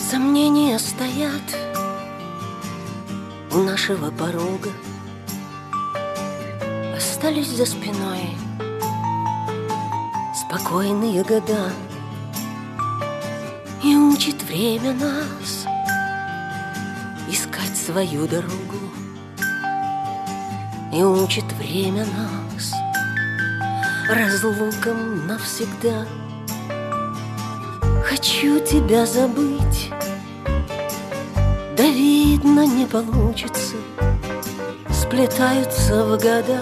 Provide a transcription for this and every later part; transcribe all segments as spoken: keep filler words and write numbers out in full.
Сомнения стоят у нашего порога, остались за спиной спокойные года. И учит время нас искать свою дорогу, и учит время нас разлукам навсегда. Хочу тебя забыть, да видно не получится. Сплетаются в года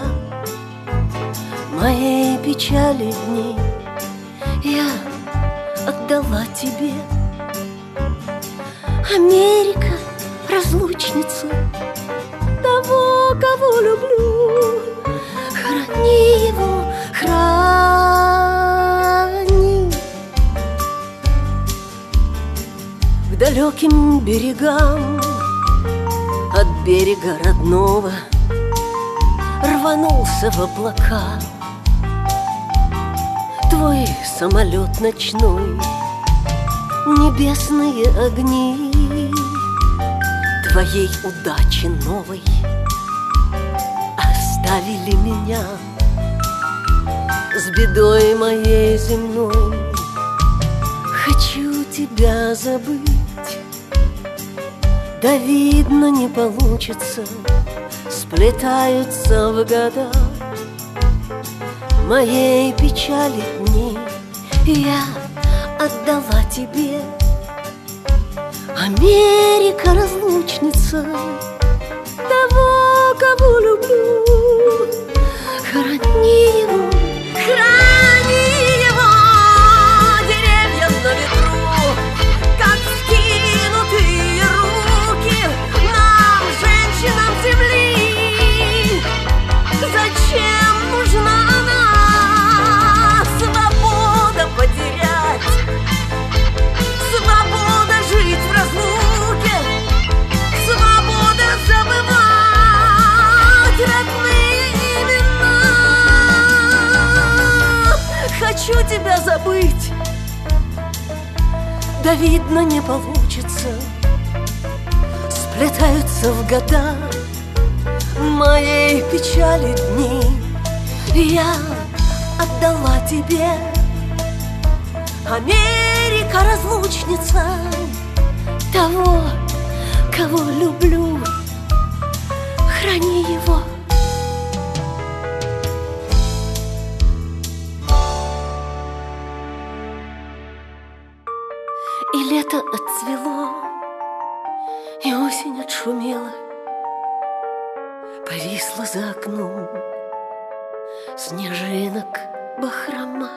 моей печали дни. Я отдала тебе, Америка, разлучница, того, кого люблю. Храни его, храни. К далеким берегам от берега родного рванулся в облака твой самолет ночной. Небесные огни твоей удачи новой оставили меня с бедой моей земной. Хочу тебя забыть, да видно не получится. Сплетаются в года моей печали дни. Я отдала тебе, Америка, разлучница, того, кого люблю. Храни его, храни его. Деревья на ветру, как скинутые руки нам, женщинам земли. Зачем нужна она? Свобода потерять, свобода жить в разлуке, свобода забывать родные имена. Хочу тебя забыть, да видно не получится. Сплетаются в года моей печали дни. Я отдала тебе, Америка, разлучница, того, кого люблю. Храни его. И лето отцвело, и осень отшумела, повисла за окном снежинок бахрома.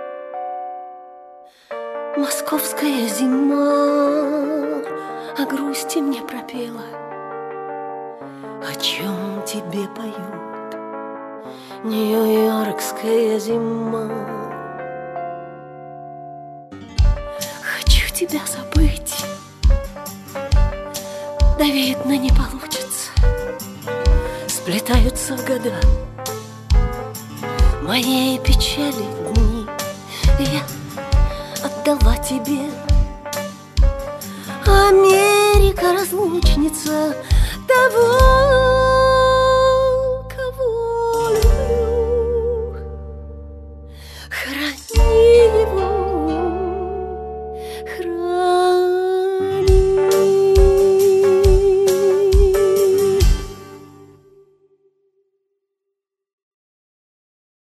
Московская зима о грусти мне пропела. О чем тебе поют нью-йоркская зима? Хочу тебя забыть, да видно не получится. Сплетаются в года моей печали дни. Я отдала тебе, Америка, разлучница, того,